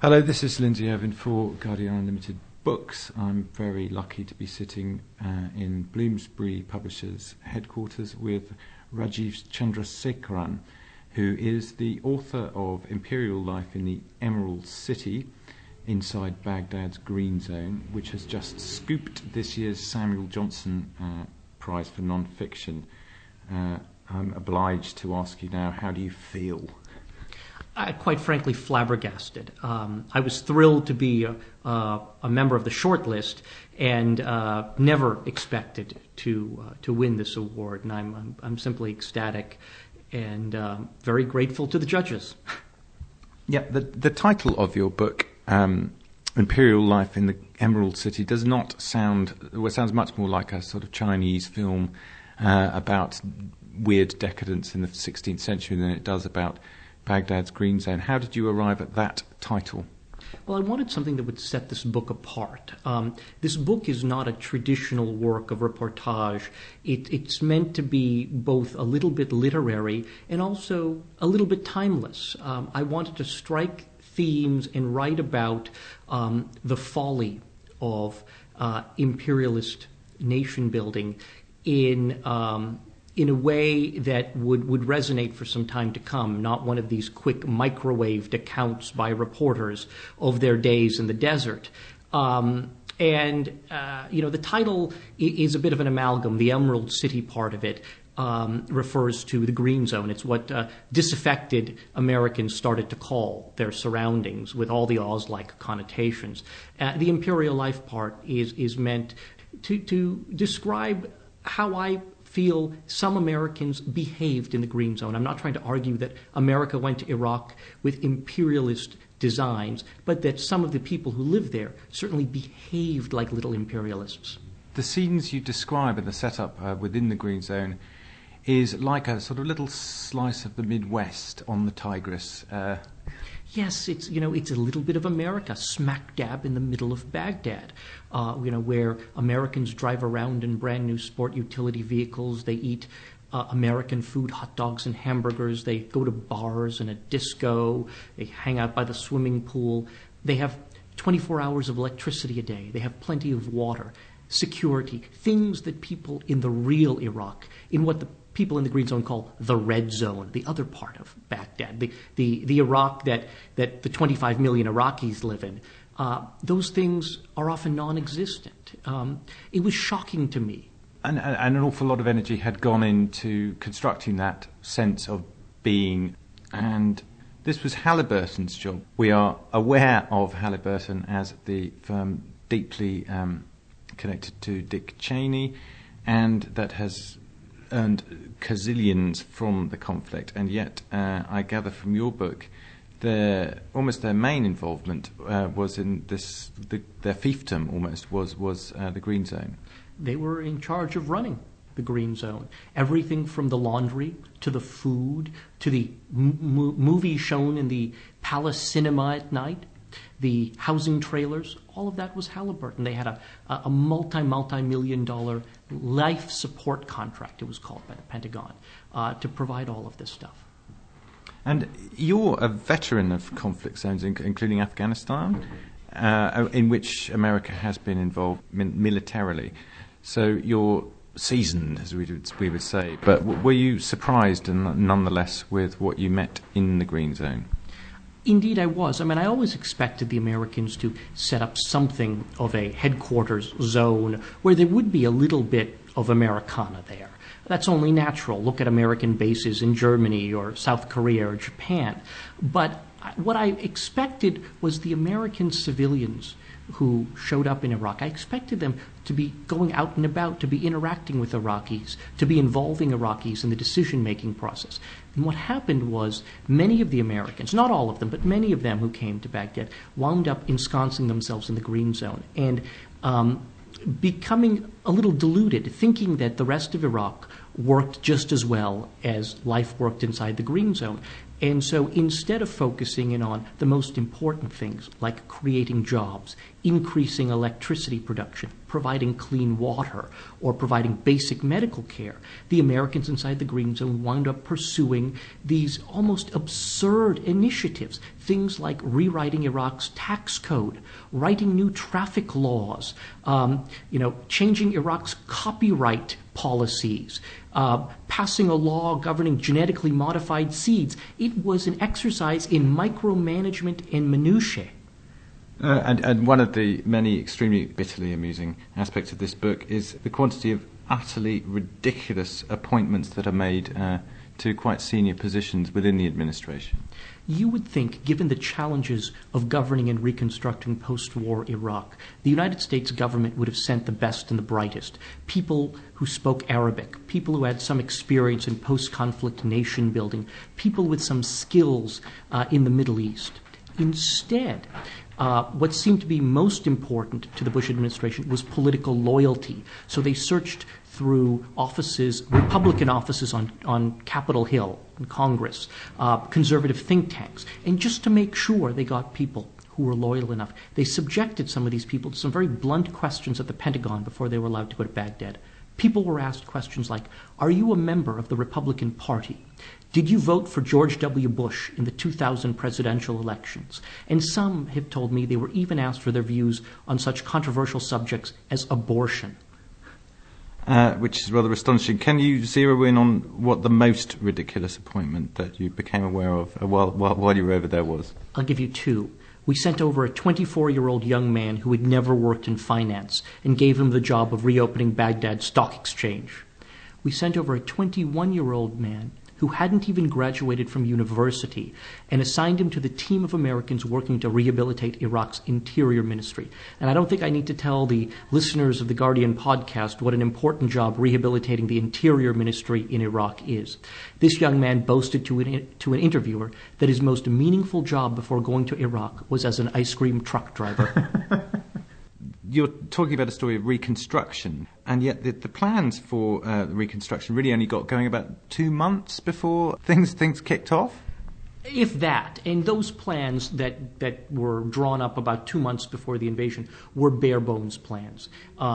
Hello, this is Lindsay Irvin for Guardian Unlimited Books. I'm very lucky to be sitting in Bloomsbury Publishers' headquarters with Rajiv Chandrasekaran, who is the author of Imperial Life in the Emerald City, Inside Baghdad's Green Zone, which has just scooped this year's Samuel Johnson Prize for Non-Fiction. I'm obliged to ask you now, how do you feel? Quite frankly, flabbergasted. I was thrilled to be a member of the shortlist and never expected to win this award. And I'm simply ecstatic and very grateful to the judges. Yeah, the title of your book, Imperial Life in the Emerald City, does not sound. Well, it sounds much more like a sort of Chinese film about weird decadence in the 16th century than it does about Baghdad's Green Zone. How did you arrive at that title? Well, I wanted something that would set this book apart. This book is not a traditional work of reportage. It's meant to be both a little bit literary and also a little bit timeless. I wanted to strike themes and write about the folly of imperialist nation building in a way that would resonate for some time to come, not one of these quick microwaved accounts by reporters of their days in the desert. The title is a bit of an amalgam. The Emerald City part of it refers to the Green Zone. It's what disaffected Americans started to call their surroundings, with all the Oz-like connotations. The Imperial Life part is meant to describe how I feel some Americans behaved in the Green Zone. I'm not trying to argue that America went to Iraq with imperialist designs, but that some of the people who lived there certainly behaved like little imperialists. The scenes you describe in the setup within the Green Zone is like a sort of little slice of the Midwest on the Tigris. Yes, it's a little bit of America, smack dab in the middle of Baghdad, where Americans drive around in brand new sport utility vehicles. They eat American food, hot dogs and hamburgers. They go to bars and a disco. They hang out by the swimming pool. They have 24 hours of electricity a day. They have plenty of water, security, things that people in the real Iraq, in what the people in the Green Zone call the Red Zone, the other part of Baghdad, the Iraq that the 25 million Iraqis live in. Those things are often non-existent. It was shocking to me. And an awful lot of energy had gone into constructing that sense of being. And this was Halliburton's job. We are aware of Halliburton as the firm deeply connected to Dick Cheney, and that has earned gazillions from the conflict, and yet I gather from your book their main involvement was in their fiefdom almost was the Green Zone. They were in charge of running the Green Zone. Everything from the laundry to the food to the movies shown in the Palace Cinema at night, the housing trailers, all of that was Halliburton. They had a multi-million-dollar life support contract, it was called by the Pentagon, to provide all of this stuff. And you're a veteran of conflict zones, including Afghanistan, in which America has been involved militarily. So you're seasoned, as we would say. But were you surprised, nonetheless, with what you met in the Green Zone? Indeed, I was. I always expected the Americans to set up something of a headquarters zone where there would be a little bit of Americana there. That's only natural. Look at American bases in Germany or South Korea or Japan. But what I expected was the American civilians who showed up in Iraq. I expected them to be going out and about, to be interacting with Iraqis, to be involving Iraqis in the decision-making process. And what happened was many of the Americans, not all of them, but many of them who came to Baghdad, wound up ensconcing themselves in the Green Zone and becoming a little deluded, thinking that the rest of Iraq worked just as well as life worked inside the green zone. And so instead of focusing in on the most important things like creating jobs, increasing electricity production, providing clean water, or providing basic medical care, the Americans inside the green zone wound up pursuing these almost absurd initiatives, things like rewriting Iraq's tax code, writing new traffic laws, changing Iraq's copyright policies, passing a law governing genetically modified seeds. It was an exercise in micromanagement and minutiae. And one of the many extremely bitterly amusing aspects of this book is the quantity of utterly ridiculous appointments that are made to quite senior positions within the administration. You would think, given the challenges of governing and reconstructing post-war Iraq, the United States government would have sent the best and the brightest, people who spoke Arabic, people who had some experience in post-conflict nation building, people with some skills in the Middle East. Instead, what seemed to be most important to the Bush administration was political loyalty. So they searched through offices, Republican offices on Capitol Hill, in Congress, conservative think tanks, and just to make sure they got people who were loyal enough, they subjected some of these people to some very blunt questions at the Pentagon before they were allowed to go to Baghdad. People were asked questions like, are you a member of the Republican Party? Did you vote for George W. Bush in the 2000 presidential elections? And some have told me they were even asked for their views on such controversial subjects as abortion. Which is rather astonishing. Can you zero in on what the most ridiculous appointment that you became aware of while you were over there was? I'll give you two. We sent over a 24-year-old young man who had never worked in finance and gave him the job of reopening Baghdad Stock Exchange. We sent over a 21-year-old man who hadn't even graduated from university and assigned him to the team of Americans working to rehabilitate Iraq's interior ministry. And I don't think I need to tell the listeners of the Guardian podcast what an important job rehabilitating the interior ministry in Iraq is. This young man boasted to an interviewer that his most meaningful job before going to Iraq was as an ice cream truck driver. You're talking about a story of reconstruction, and yet the plans for the reconstruction really only got going about 2 months before things kicked off? If that. And those plans that were drawn up about 2 months before the invasion were bare bones plans.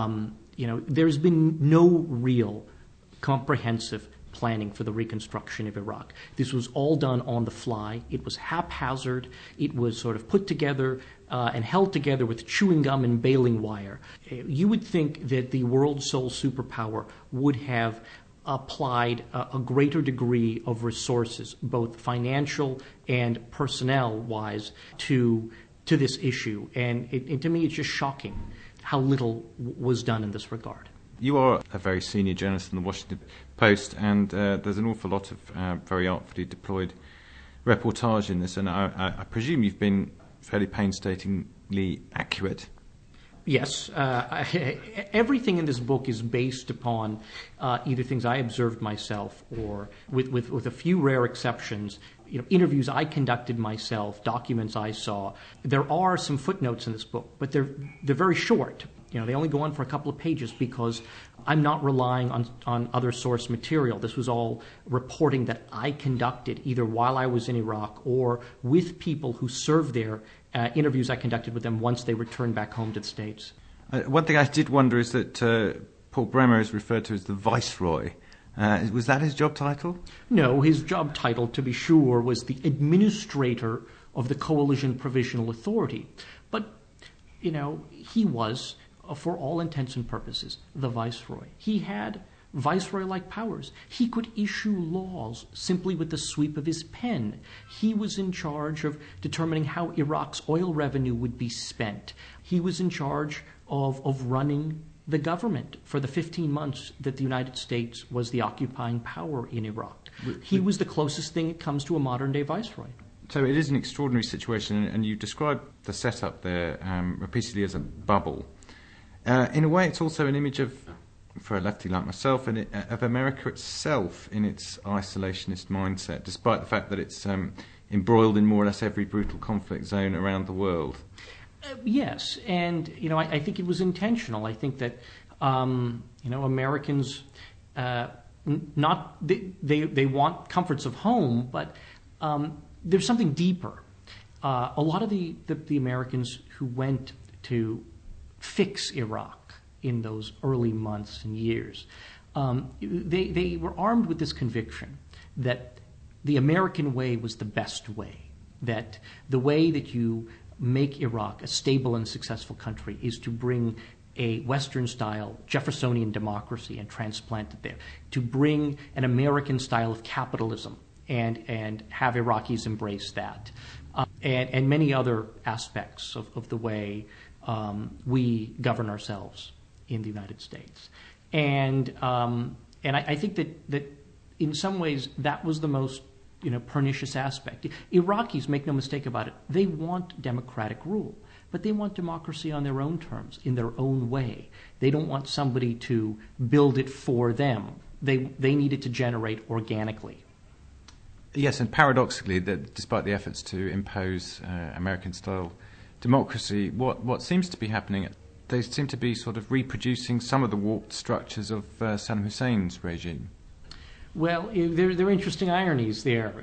There's been no real comprehensive planning for the reconstruction of Iraq. This was all done on the fly. It was haphazard. It was sort of put together and held together with chewing gum and baling wire. You would think that the world's sole superpower would have applied a greater degree of resources, both financial and personnel-wise, to this issue. And to me, it's just shocking how little was done in this regard. You are a very senior journalist in the Washington Post, and there's an awful lot of very artfully deployed reportage in this, and I presume you've been fairly painstakingly accurate. Yes. Everything in this book is based upon either things I observed myself or, with a few rare exceptions, interviews I conducted myself, documents I saw. There are some footnotes in this book, but they're very short. They only go on for a couple of pages because I'm not relying on other source material. This was all reporting that I conducted either while I was in Iraq or with people who served there, interviews I conducted with them once they returned back home to the States. One thing I did wonder is that Paul Bremer is referred to as the Viceroy. Was that his job title? No, his job title, to be sure, was the administrator of the Coalition Provisional Authority. But, he was, for all intents and purposes, the Viceroy. He had Viceroy-like powers. He could issue laws simply with the sweep of his pen. He was in charge of determining how Iraq's oil revenue would be spent. He was in charge of running the government for the 15 months that the United States was the occupying power in Iraq. He was the closest thing it comes to a modern-day viceroy. So it is an extraordinary situation, and you describe the setup there repeatedly as a bubble. In a way, it's also an image of, for a lefty like myself, of America itself in its isolationist mindset, despite the fact that it's embroiled in more or less every brutal conflict zone around the world. Yes, and I think it was intentional. I think that Americans not they want comforts of home, but there's something deeper. A lot of the Americans who went to fix Iraq in those early months and years, they were armed with this conviction that the American way was the best way, that the way that you make Iraq a stable and successful country is to bring a Western-style Jeffersonian democracy and transplant it there, to bring an American style of capitalism and have Iraqis embrace that, and many other aspects of the way we govern ourselves in the United States. And I think that in some ways that was the most pernicious aspect. Iraqis, make no mistake about it, they want democratic rule, but they want democracy on their own terms, in their own way. They don't want somebody to build it for them. They need it to generate organically. Yes, and paradoxically, that despite the efforts to impose American-style democracy, what seems to be happening, they seem to be sort of reproducing some of the warped structures of Saddam Hussein's regime. Well, there are interesting ironies there.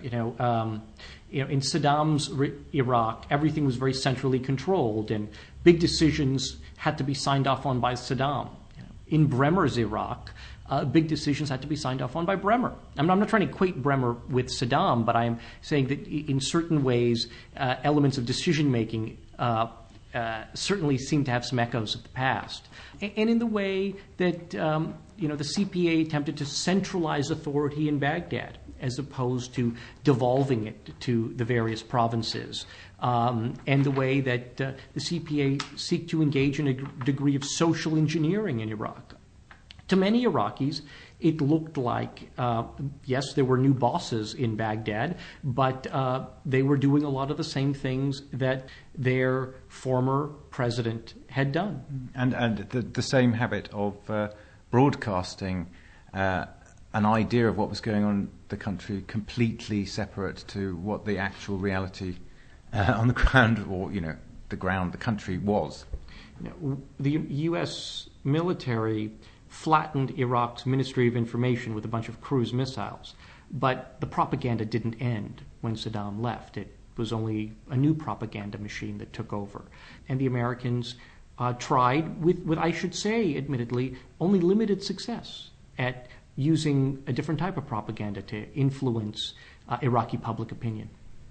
In Saddam's Iraq, everything was very centrally controlled, and big decisions had to be signed off on by Saddam. In Bremer's Iraq, big decisions had to be signed off on by Bremer. I'm not trying to equate Bremer with Saddam, but I'm saying that in certain ways, elements of decision-making certainly seem to have some echoes of the past. And in the way that the CPA attempted to centralize authority in Baghdad as opposed to devolving it to the various provinces, and the way that the CPA seek to engage in a degree of social engineering in Iraq. To many Iraqis, it looked like, yes, there were new bosses in Baghdad, but they were doing a lot of the same things that their former president had done. And the same habit of broadcasting an idea of what was going on in the country completely separate to what the actual reality on the ground, or, the country was. The U.S. military flattened Iraq's Ministry of Information with a bunch of cruise missiles. But the propaganda didn't end when Saddam left. It was only a new propaganda machine that took over. And the Americans tried, with I should say, admittedly, only limited success at using a different type of propaganda to influence Iraqi public opinion.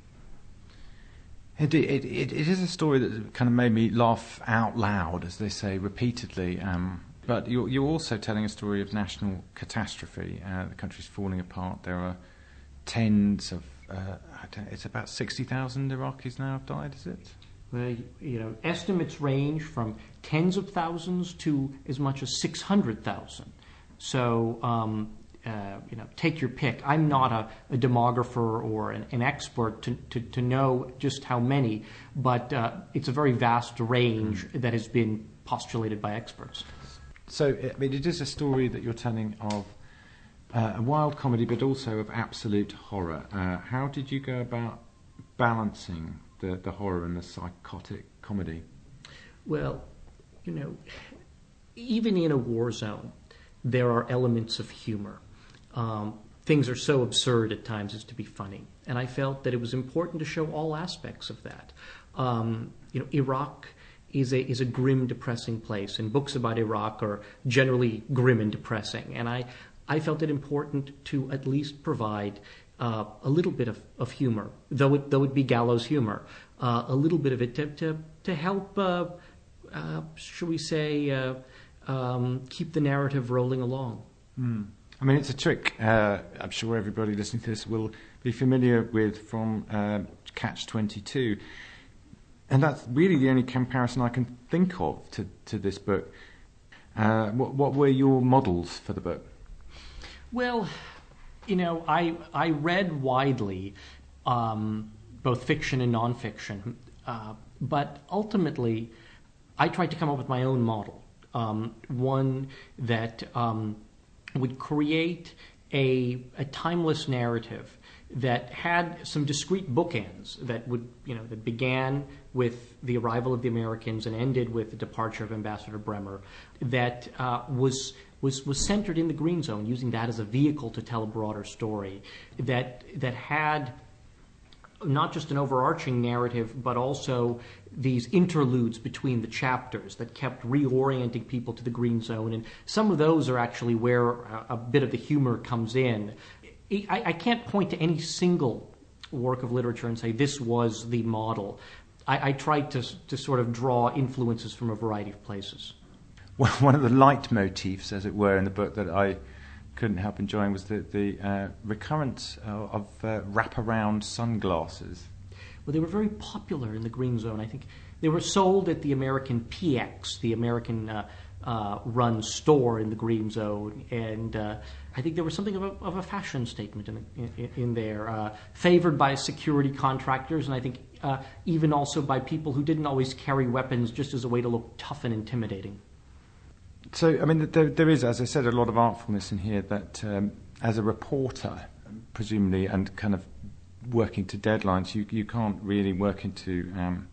It is a story that kind of made me laugh out loud, as they say, repeatedly. But you're also telling a story of national catastrophe. The country's falling apart. There are tens of, it's about 60,000 Iraqis now have died, is it? Well, estimates range from tens of thousands to as much as 600,000. So, take your pick. I'm not a demographer or an expert to know just how many, but it's a very vast range that has been postulated by experts. So, it is a story that you're telling of a wild comedy, but also of absolute horror. How did you go about balancing the horror and the psychotic comedy? Well, even in a war zone, there are elements of humor. Things are so absurd at times as to be funny. And I felt that it was important to show all aspects of that. Iraq is a grim, depressing place, and books about Iraq are generally grim and depressing. And I felt it important to at least provide a little bit of humor, though it be gallows humor, a little bit of it to help, shall we say, keep the narrative rolling along. It's a trick I'm sure everybody listening to this will be familiar with from Catch-22. And that's really the only comparison I can think of to this book. What were your models for the book? Well, I read widely, both fiction and nonfiction, but ultimately I tried to come up with my own model, one that would create a timeless narrative that had some discrete bookends that that began with the arrival of the Americans and ended with the departure of Ambassador Bremer, that was was centered in the Green Zone, using that as a vehicle to tell a broader story that had not just an overarching narrative, but also these interludes between the chapters that kept reorienting people to the Green Zone. And some of those are actually where a bit of the humor comes in. I can't point to any single work of literature and say this was the model. I tried to sort of draw influences from a variety of places. Well, one of the leitmotifs, as it were, in the book that I couldn't help enjoying was the recurrence of wraparound sunglasses. Well, they were very popular in the Green Zone. I think they were sold at the American PX, the American run store in the Green Zone, and I think there was something of a fashion statement in there, favored by security contractors, and I think even also by people who didn't always carry weapons just as a way to look tough and intimidating. So, I mean, there is, as I said, a lot of artfulness in here that, as a reporter, presumably, and kind of working to deadlines, you can't really work into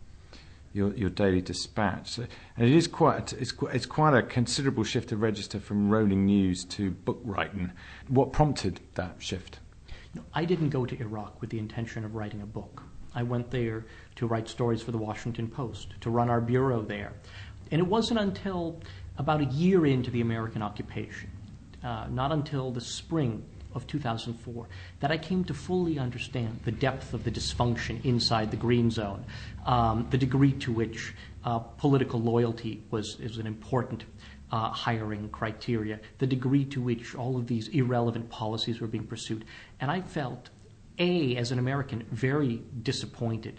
your daily dispatch. So, and it is it's quite a considerable shift to register from rolling news to book writing. What prompted that shift? I didn't go to Iraq with the intention of writing a book. I went there to write stories for the Washington Post, to run our bureau there. And it wasn't until about a year into the American occupation, not until the spring of 2004, that I came to fully understand the depth of the dysfunction inside the Green Zone, the degree to which political loyalty is an important hiring criteria, the degree to which all of these irrelevant policies were being pursued. And I felt, as an American, very disappointed.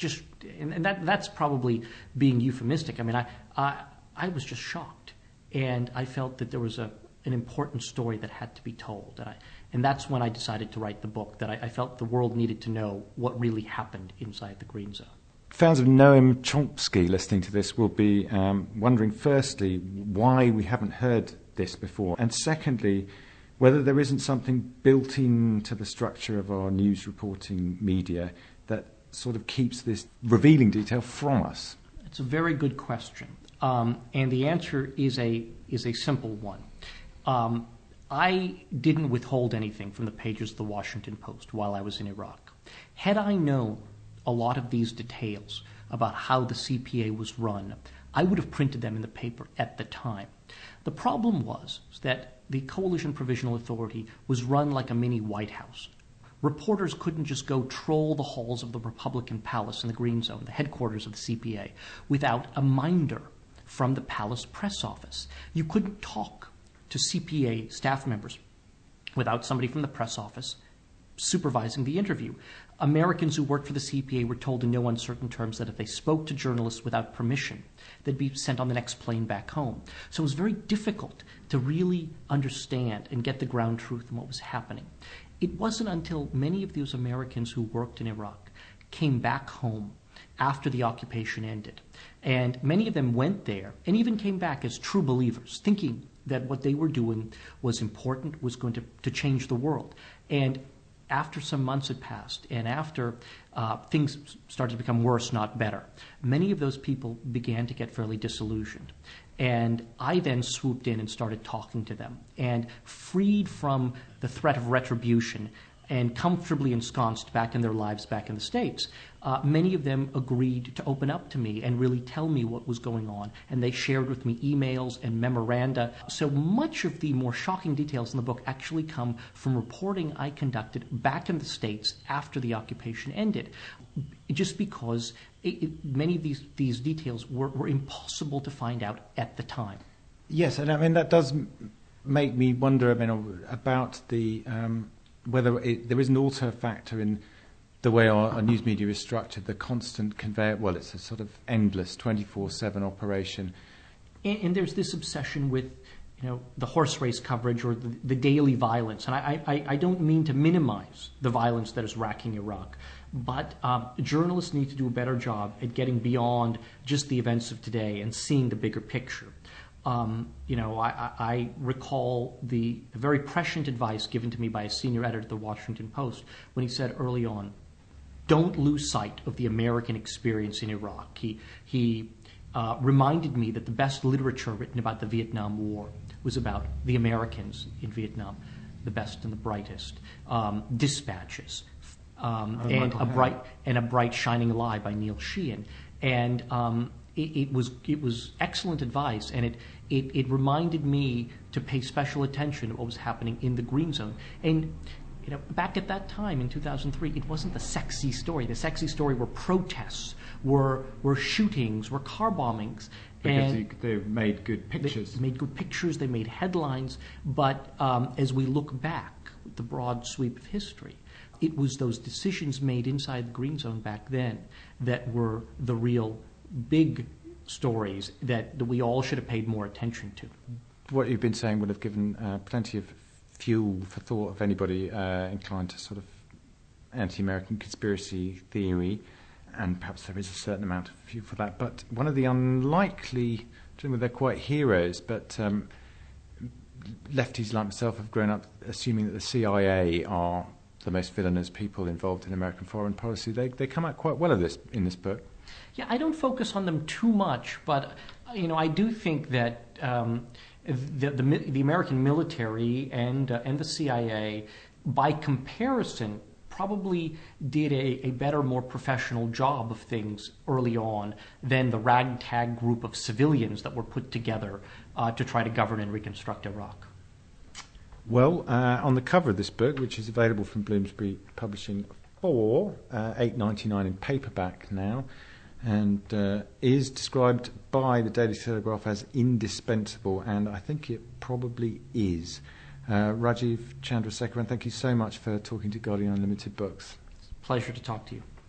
And that's probably being euphemistic. I mean, I was just shocked. And I felt that there was an important story that had to be told. And that's when I decided to write the book, that I felt the world needed to know what really happened inside the Green Zone. Fans of Noam Chomsky listening to this will be wondering, firstly, why we haven't heard this before, and secondly, whether there isn't something built into the structure of our news reporting media that sort of keeps this revealing detail from us. It's a very good question. And the answer is a simple one. I didn't withhold anything from the pages of the Washington Post while I was in Iraq. Had I known a lot of these details about how the CPA was run, I would have printed them in the paper at the time. The problem was that the Coalition Provisional Authority was run like a mini White House. Reporters couldn't just go troll the halls of the Republican Palace in the Green Zone, the headquarters of the CPA, without a minder from the Palace press office. You couldn't talk to CPA staff members without somebody from the press office supervising the interview. Americans who worked for the CPA were told in no uncertain terms that if they spoke to journalists without permission, they'd be sent on the next plane back home. So it was very difficult to really understand and get the ground truth in what was happening. It wasn't until many of those Americans who worked in Iraq came back home after the occupation ended. And many of them went there and even came back as true believers, thinking that what they were doing was important, was going to change the world. And after some months had passed and after things started to become worse, not better, many of those people began to get fairly disillusioned. And I then swooped in and started talking to them. And freed from the threat of retribution and comfortably ensconced back in their lives back in the States, many of them agreed to open up to me and really tell me what was going on. And they shared with me emails and memoranda. So much of the more shocking details in the book actually come from reporting I conducted back in the States after the occupation ended, just because many of these details were impossible to find out at the time. Yes, and I mean, that does make me wonder about the whether there isn't also a factor in the way our news media is structured, the constant conveyor. Well, it's a sort of endless 24/7 operation. And there's this obsession with, the horse race coverage or the daily violence. And I don't mean to minimize the violence that is racking Iraq, but journalists need to do a better job at getting beyond just the events of today and seeing the bigger picture. I recall the very prescient advice given to me by a senior editor at the Washington Post when he said early on, don't lose sight of the American experience in Iraq. He reminded me that the best literature written about the Vietnam War was about the Americans in Vietnam, the best and the brightest, Dispatches, and a bright shining lie by Neil Sheehan, and it was excellent advice, and it reminded me to pay special attention to what was happening in the Green Zone. And back at that time in 2003, it wasn't the sexy story. The sexy story were protests, were shootings, were car bombings. Because they made good pictures. They made good pictures, they made headlines. But as we look back, the broad sweep of history, it was those decisions made inside the Green Zone back then that were the real big stories that we all should have paid more attention to. What you've been saying would have given plenty of fuel for thought of anybody inclined to sort of anti-American conspiracy theory, and perhaps there is a certain amount of fuel for that. But one of the unlikely, they're quite heroes, but lefties like myself have grown up assuming that the CIA are the most villainous people involved in American foreign policy. They come out quite well in this book. Yeah, I don't focus on them too much, but I do think that the American military and the CIA, by comparison, probably did a better, more professional job of things early on than the ragtag group of civilians that were put together to try to govern and reconstruct Iraq. Well, on the cover of this book, which is available from Bloomsbury Publishing for $8.99 in paperback now, and is described by the Daily Telegraph as indispensable, and I think it probably is. Rajiv Chandrasekaran, thank you so much for talking to Guardian Unlimited Books. Pleasure to talk to you.